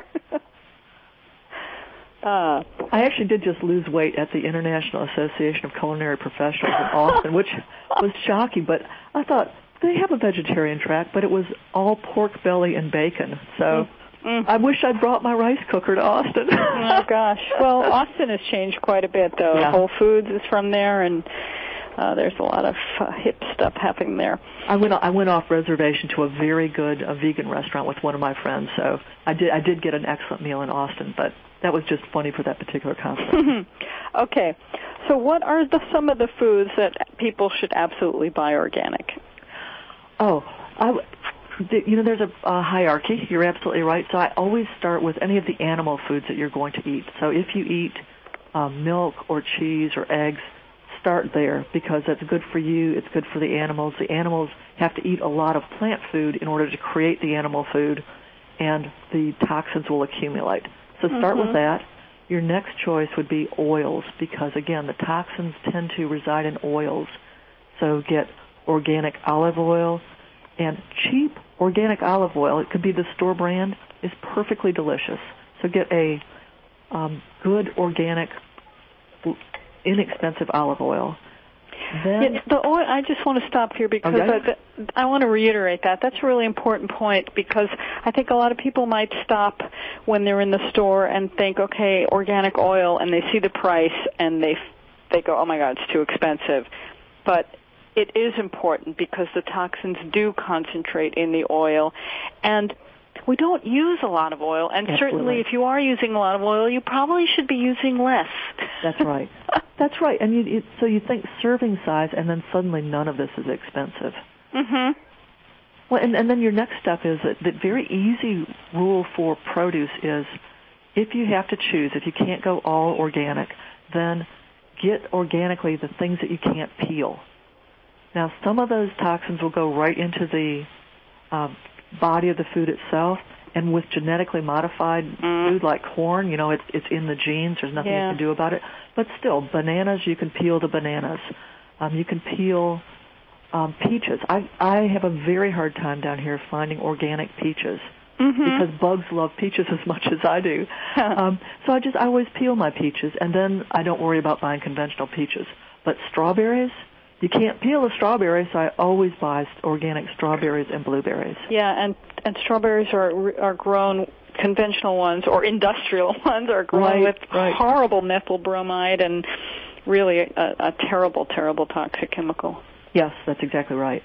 uh, I actually did just lose weight at the International Association of Culinary Professionals in Austin, which was shocking, but I thought, they have a vegetarian track, but it was all pork belly and bacon. So mm. I wish I'd brought my rice cooker to Austin. Oh, gosh. Well, Austin has changed quite a bit, though. Yeah. Whole Foods is from there, and uh, there's a lot of uh, hip stuff happening there. I went I went off reservation to a very good a vegan restaurant with one of my friends, so I did I did get an excellent meal in Austin, but that was just funny for that particular conference. Okay. So what are the, some of the foods that people should absolutely buy organic? Oh, I, you know, there's a, a hierarchy. You're absolutely right. So I always start with any of the animal foods that you're going to eat. So if you eat um, milk or cheese or eggs, start there, because that's good for you. It's good for the animals. The animals have to eat a lot of plant food in order to create the animal food, and the toxins will accumulate. So start mm-hmm. with that. Your next choice would be oils, because, again, the toxins tend to reside in oils. So get organic olive oil, and cheap organic olive oil, it could be the store brand, is perfectly delicious. So get a um, good organic, inexpensive olive oil. Then yeah, the oil, I just want to stop here because okay. I, I want to reiterate that. That's a really important point, because I think a lot of people might stop when they're in the store and think, okay, organic oil, and they see the price and they they go, oh my God, it's too expensive. But it is important because the toxins do concentrate in the oil, and we don't use a lot of oil, and Absolutely. certainly if you are using a lot of oil, you probably should be using less. That's right. That's right. And you, it, so you think serving size, and then suddenly none of this is expensive. Mm-hmm. Well, and, and then your next step is that the very easy rule for produce is if you have to choose, if you can't go all organic, then get organically the things that you can't peel. Now, some of those toxins will go right into the uh, body of the food itself, and with genetically modified mm. food like corn, you know, it's, it's in the genes. There's nothing yeah. you can do about it. But still, bananas, you can peel the bananas. Um, you can peel um, peaches. I, I have a very hard time down here finding organic peaches mm-hmm. because bugs love peaches as much as I do. um, so I just I always peel my peaches, and then I don't worry about buying conventional peaches. But strawberries, you can't peel a strawberry, so I always buy organic strawberries and blueberries. Yeah, and and strawberries are are grown, conventional ones or industrial ones are grown right, with right. horrible methyl bromide and really a, a terrible, terrible toxic chemical. Yes, that's exactly right.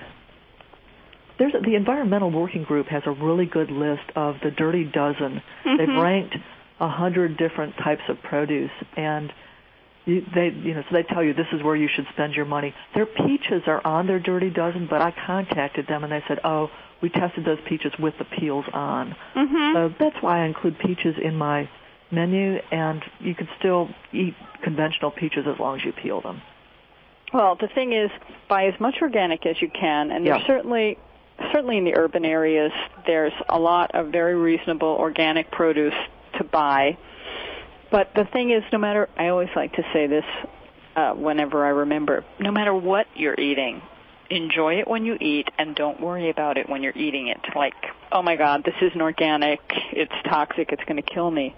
There's a, the Environmental Working Group has a really good list of the Dirty Dozen. Mm-hmm. They've ranked a hundred different types of produce, and You, they, you know, so they tell you this is where you should spend your money. Their peaches are on their Dirty Dozen, but I contacted them and they said, "Oh, we tested those peaches with the peels on." Mm-hmm. So that's why I include peaches in my menu, and you can still eat conventional peaches as long as you peel them. Well, the thing is, buy as much organic as you can, and yeah. there's certainly, certainly in the urban areas, there's a lot of very reasonable organic produce to buy. But the thing is, no matter, I always like to say this uh, whenever I remember, no matter what you're eating, enjoy it when you eat and don't worry about it when you're eating it. Like, oh my God, this isn't organic, it's toxic, it's going to kill me.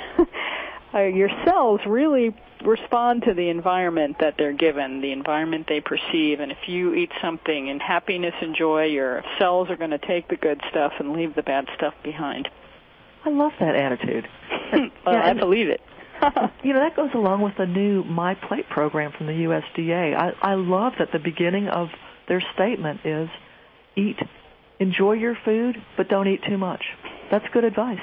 uh, your cells really respond to the environment that they're given, the environment they perceive, and if you eat something in happiness and joy, your cells are going to take the good stuff and leave the bad stuff behind. I love that attitude. well, yeah, I believe it. You know, that goes along with the new My Plate program from the U S D A. I, I love that the beginning of their statement is eat, enjoy your food, but don't eat too much. That's good advice.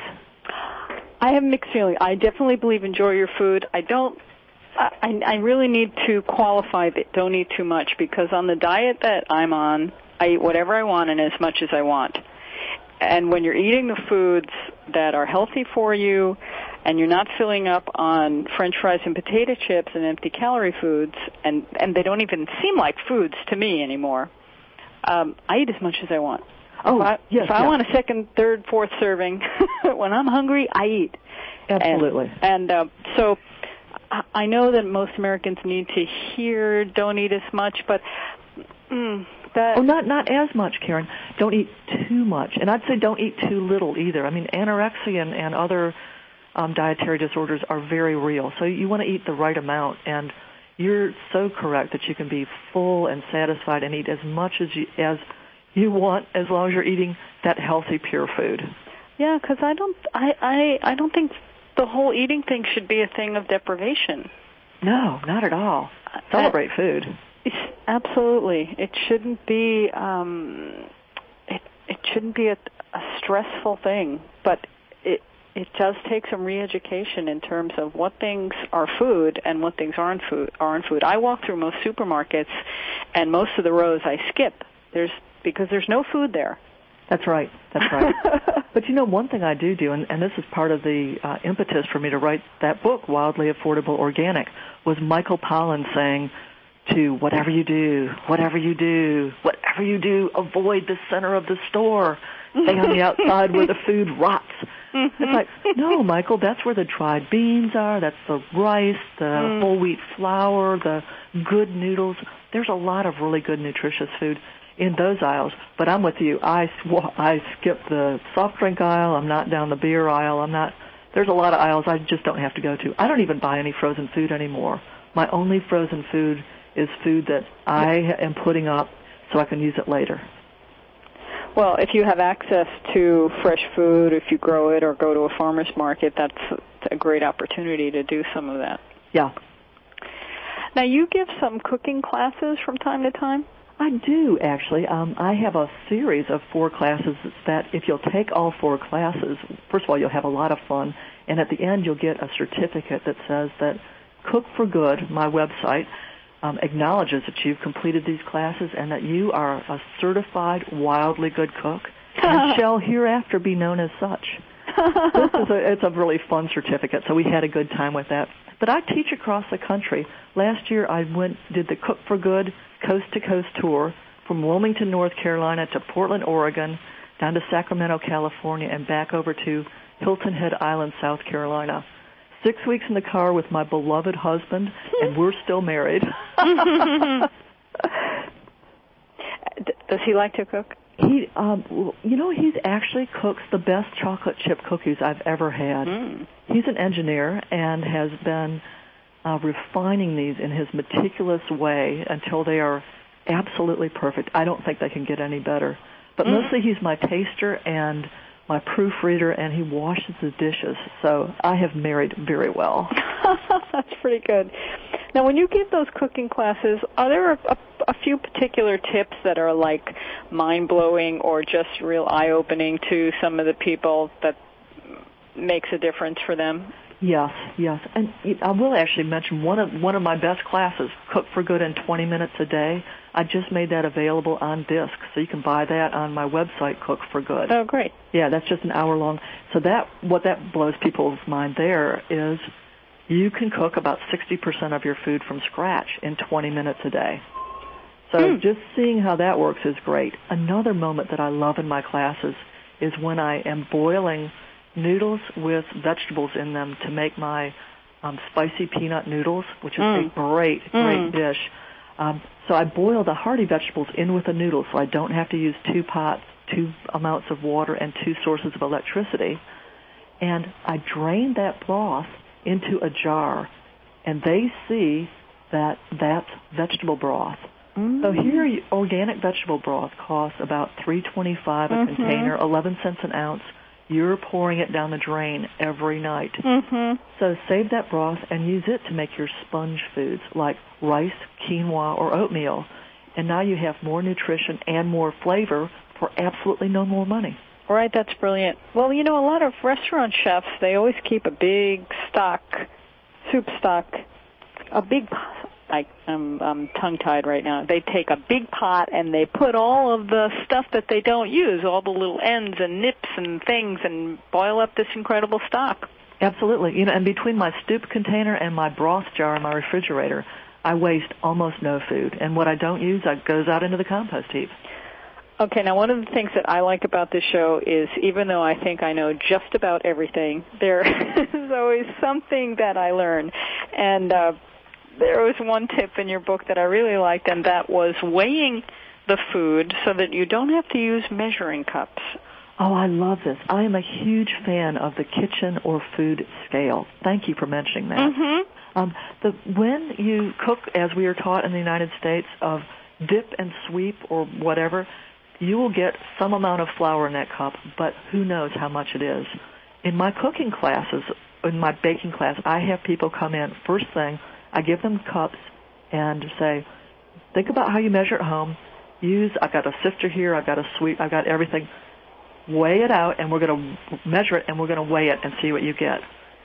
I have mixed feelings. I definitely believe enjoy your food. I don't, I, I really need to qualify that don't eat too much, because on the diet that I'm on, I eat whatever I want and as much as I want. And when you're eating the foods that are healthy for you and you're not filling up on French fries and potato chips and empty calorie foods, and, and they don't even seem like foods to me anymore, um, I eat as much as I want. Oh, if I, yes, if I yes. want a second, third, fourth serving, when I'm hungry, I eat. Absolutely. And, and uh, so I know that most Americans need to hear don't eat as much, but... Mm, That, oh, not not as much, Karen. Don't eat too much. And I'd say don't eat too little either. I mean, anorexia and, and other um, dietary disorders are very real. So you want to eat the right amount. And you're so correct that you can be full and satisfied and eat as much as you, as you want as long as you're eating that healthy, pure food. Yeah, because I don't, I, I, I don't think the whole eating thing should be a thing of deprivation. No, not at all. Celebrate I, food. It's, absolutely, it shouldn't be. Um, it it shouldn't be a, a stressful thing, but it it does take some re-education in terms of what things are food and what things aren't food. Aren't food. I walk through most supermarkets, and most of the rows I skip. There's because there's no food there. That's right. That's right. But you know, one thing I do do, and, and this is part of the uh, impetus for me to write that book, Wildly Affordable Organic, was Michael Pollan saying, to whatever you do, whatever you do, whatever you do, avoid the center of the store. Stay on the outside where the food rots. Mm-hmm. It's like, no, Michael, that's where the dried beans are, that's the rice, the mm. whole wheat flour, the good noodles. There's a lot of really good nutritious food in those aisles. But I'm with you. I, sw- I skip the soft drink aisle. I'm not down the beer aisle. I'm not. There's a lot of aisles I just don't have to go to. I don't even buy any frozen food anymore. My only frozen food is food that I am putting up so I can use it later. Well, if you have access to fresh food, if you grow it or go to a farmer's market, that's a great opportunity to do some of that. Yeah. Now, you give some cooking classes from time to time? I do, actually. Um, I have a series of four classes that if you'll take all four classes, first of all, you'll have a lot of fun, and at the end you'll get a certificate that says that Cook for Good, my website, um, acknowledges that you've completed these classes and that you are a certified wildly good cook and shall hereafter be known as such. This is a, it's a really fun certificate, so we had a good time with that. But I teach across the country. Last year I went did the Cook for Good coast-to-coast tour from Wilmington, North Carolina to Portland, Oregon, down to Sacramento, California, and back over to Hilton Head Island, South Carolina. Six weeks in the car with my beloved husband, and we're still married. Does he like to cook? He, um, you know, he actually cooks the best chocolate chip cookies I've ever had. Mm. He's an engineer and has been uh, refining these in his meticulous way until they are absolutely perfect. I don't think they can get any better. But mm. mostly he's my taster and my proofreader, and he washes the dishes. So I have married very well. That's pretty good. Now, when you give those cooking classes, are there a, a, a few particular tips that are like mind-blowing or just real eye-opening to some of the people that makes a difference for them? Yes, yes. And I will actually mention one of one of my best classes, Cook for Good in twenty minutes a day. I just made that available on disc, so you can buy that on my website, Cook for Good. Oh, great. Yeah, that's just an hour long. So that what that blows people's mind there is you can cook about sixty percent of your food from scratch in twenty minutes a day. So mm. just seeing how that works is great. Another moment that I love in my classes is when I am boiling noodles with vegetables in them to make my um, spicy peanut noodles, which is mm. a great, great mm. dish. Um, so I boil the hearty vegetables in with the noodles so I don't have to use two pots, two amounts of water, and two sources of electricity. And I drain that broth into a jar, and they see that that's vegetable broth. Mm. So here, organic vegetable broth costs about three twenty-five a mm-hmm. container, eleven cents an ounce. You're pouring it down the drain every night. Mm-hmm. So save that broth and use it to make your sponge foods like rice, quinoa, or oatmeal. And now you have more nutrition and more flavor for absolutely no more money. Right, that's brilliant. Well, you know, a lot of restaurant chefs, they always keep a big stock, soup stock, a big I, I'm, I'm tongue-tied right now. They take a big pot and they put all of the stuff that they don't use, all the little ends and nips and things, and boil up this incredible stock. Absolutely. You know, and between my stoop container and my broth jar in my refrigerator, I waste almost no food. And what I don't use, it goes out into the compost heap. Okay, now one of the things that I like about this show is even though I think I know just about everything, there is always something that I learn. And uh, there was one tip in your book that I really liked, and that was weighing the food so that you don't have to use measuring cups. Oh, I love this. I am a huge fan of the kitchen or food scale. Thank you for mentioning that. Mm-hmm. Um, the, when you cook, as we are taught in the United States, of dip and sweep or whatever, you will get some amount of flour in that cup, but who knows how much it is. In my cooking classes, in my baking class, I have people come in. First thing, I give them cups and say, think about how you measure at home. Use, I've got a sifter here, I've got a sweep, I've got everything. Weigh it out, and we're going to measure it, and we're going to weigh it and see what you get.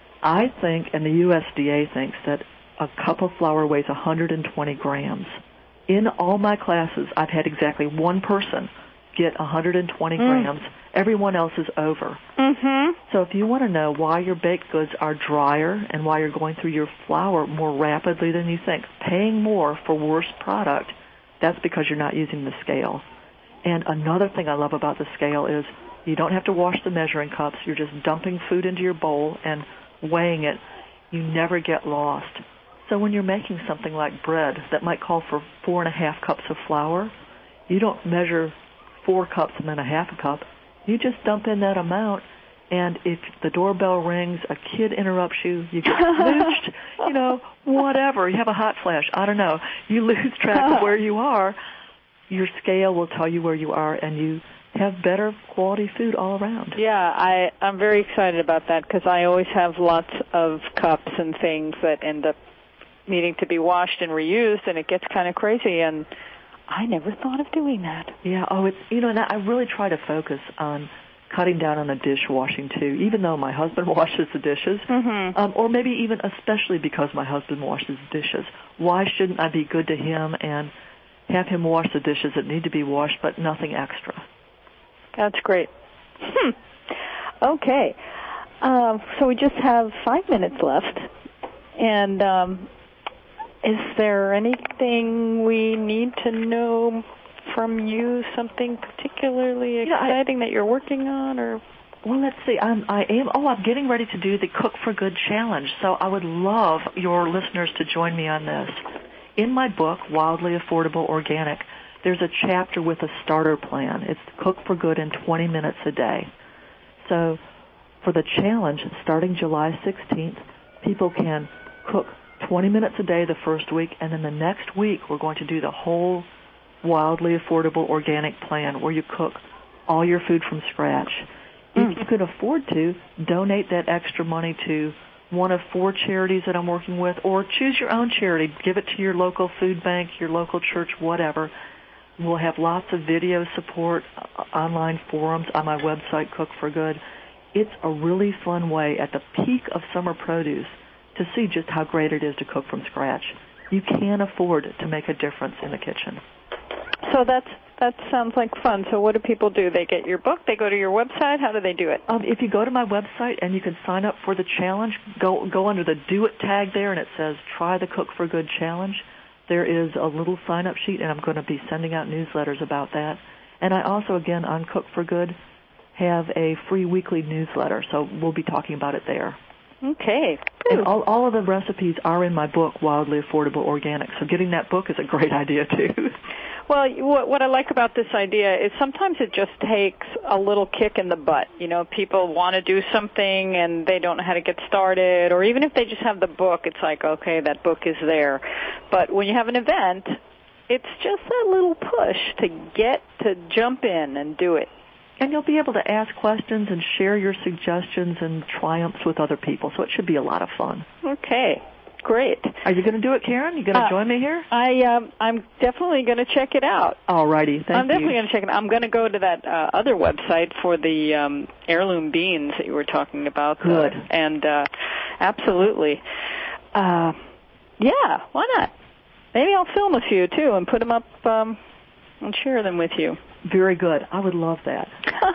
I think, and the U S D A thinks, that a cup of flour weighs one hundred twenty grams. In all my classes, I've had exactly one person get one hundred twenty mm. grams. Everyone else is over. Mm-hmm. So if you want to know why your baked goods are drier and why you're going through your flour more rapidly than you think, paying more for worse product, that's because you're not using the scale. And another thing I love about the scale is you don't have to wash the measuring cups. You're just dumping food into your bowl and weighing it. You never get lost. So when you're making something like bread that might call for four and a half cups of flour, you don't measure four cups and then a half a cup. You just dump in that amount, and if the doorbell rings, a kid interrupts you, you get smooched, you know, whatever. You have a hot flash. I don't know. You lose track of where you are. Your scale will tell you where you are, and you have better quality food all around. Yeah, I, I'm very excited about that because I always have lots of cups and things that end up needing to be washed and reused, and it gets kind of crazy, and I never thought of doing that. Yeah, oh, it's, you know, and I really try to focus on cutting down on the dishwashing too, even though my husband washes the dishes, mm-hmm. um, or maybe even especially because my husband washes the dishes. Why shouldn't I be good to him and have him wash the dishes that need to be washed, but nothing extra? That's great. Hmm. Okay. Uh, so we just have five minutes left. And um, is there anything we need to know from you, something particularly exciting yeah, I, that you're working on? Or Well, let's see. I'm, I am. Oh, I'm getting ready to do the Cook for Good Challenge. So I would love your listeners to join me on this. In my book, Wildly Affordable Organic, there's a chapter with a starter plan. It's Cook for Good in twenty minutes a day. So for the challenge, starting July sixteenth, people can cook twenty minutes a day the first week, and then the next week we're going to do the whole Wildly Affordable Organic plan where you cook all your food from scratch. Mm. If you can afford to, donate that extra money to one of four charities that I'm working with, or choose your own charity. Give it to your local food bank, your local church, whatever. We'll have lots of video support, online forums on my website, Cook for Good. It's a really fun way at the peak of summer produce to see just how great it is to cook from scratch. You can afford to make a difference in the kitchen. So that's that sounds like fun. So what do people do? They get your book, they go to your website. How do they do it? Um, if you go to my website and you can sign up for the challenge, go go under the Do It tag there, and it says Try the Cook for Good Challenge. There is a little sign-up sheet, and I'm going to be sending out newsletters about that. And I also, again, on Cook for Good, have a free weekly newsletter, so we'll be talking about it there. Okay. And all, all of the recipes are in my book, Wildly Affordable Organic, so getting that book is a great idea, too. Well, what, what I like about this idea is sometimes it just takes a little kick in the butt. You know, people want to do something and they don't know how to get started, or even if they just have the book, it's like, okay, that book is there. But when you have an event, it's just that little push to get to jump in and do it. And you'll be able to ask questions and share your suggestions and triumphs with other people, so it should be a lot of fun. Okay. Great. Are you going to do it, Karen? You going to uh, join me here? I, um, I'm definitely going to check it out. All righty. Thank you. I'm definitely going to check it out. I'm going to go to that uh, other website for the um, heirloom beans that you were talking about. Good. Uh, and uh, absolutely. Uh, yeah, why not? Maybe I'll film a few, too, and put them up um, and share them with you. Very good. I would love that.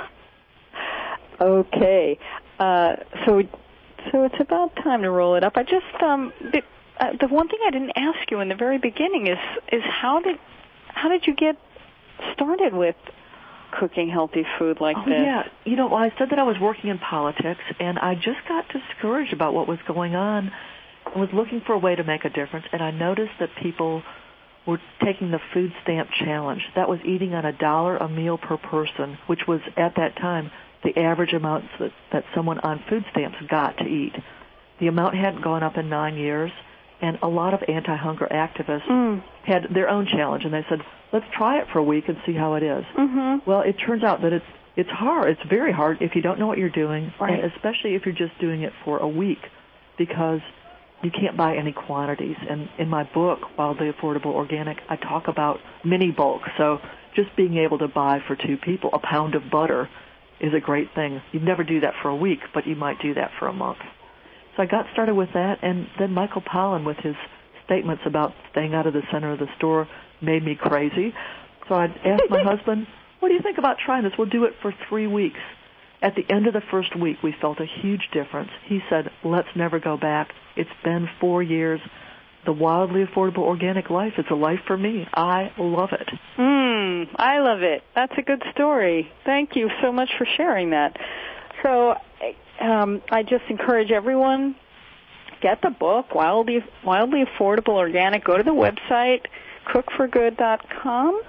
Okay. Uh, so... So it's about time to roll it up. I just um, the, uh, the one thing I didn't ask you in the very beginning is is how did how did you get started with cooking healthy food like oh, this? Yeah, you know, I said that I was working in politics, and I just got discouraged about what was going on. I was looking for a way to make a difference, and I noticed that people were taking the food stamp challenge. That was eating on a dollar a meal per person, which was at that time the average amount that, that someone on food stamps got to eat. The amount hadn't gone up in nine years, and a lot of anti-hunger activists mm. had their own challenge, and they said, let's try it for a week and see how it is. Mm-hmm. Well, it turns out that it's it's hard. It's very hard if you don't know what you're doing, right. and especially if you're just doing it for a week, because you can't buy any quantities. And in my book, Wildly Affordable Organic, I talk about mini bulk, so just being able to buy for two people a pound of butter is a great thing. You'd never do that for a week, but you might do that for a month. So I got started with that, and then Michael Pollan, with his statements about staying out of the center of the store, made me crazy. So I asked my husband, what do you think about trying this? We'll do it for three weeks. At the end of the first week, we felt a huge difference. He said, let's never go back. It's been four years. The Wildly Affordable Organic life is a life for me. I love it. Mm, I love it. That's a good story. Thank you so much for sharing that. So um, I just encourage everyone, get the book, Wildly, Wildly Affordable Organic. Go to the website, cook for good dot com.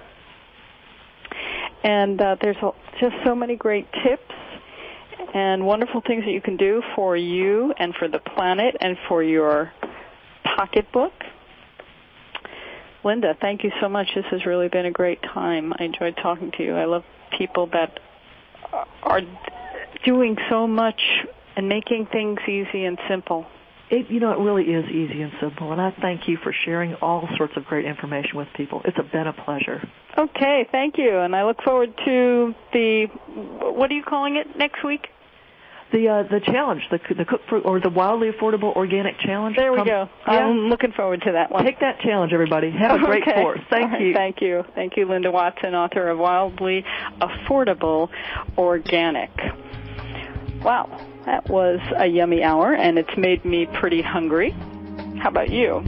And uh, there's just so many great tips and wonderful things that you can do for you and for the planet and for your pocketbook. Linda, thank you so much. This has really been a great time. I enjoyed talking to you. I love people that are doing so much and making things easy and simple. It, you know, it really is easy and simple, and I thank you for sharing all sorts of great information with people. It's been a pleasure. Okay, thank you, and I look forward to the, what are you calling it next week? The uh, the challenge, the the cook fruit or the wildly affordable organic challenge. There we Come, go. Yeah. I'm looking forward to that one. Take that challenge, everybody. Have a great okay. course. Thank right, you. Thank you. Thank you, Linda Watson, author of Wildly Affordable Organic. Wow, that was a yummy hour, and it's made me pretty hungry. How about you?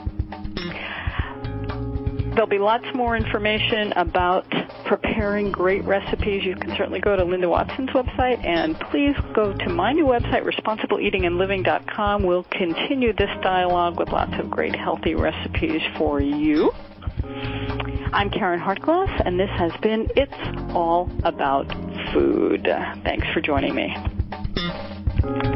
There'll be lots more information about preparing great recipes. You can certainly go to Linda Watson's website, and please go to my new website, responsible eating and living dot com. We'll continue this dialogue with lots of great healthy recipes for you. I'm Karen Hartglass, and this has been It's All About Food. Thanks for joining me.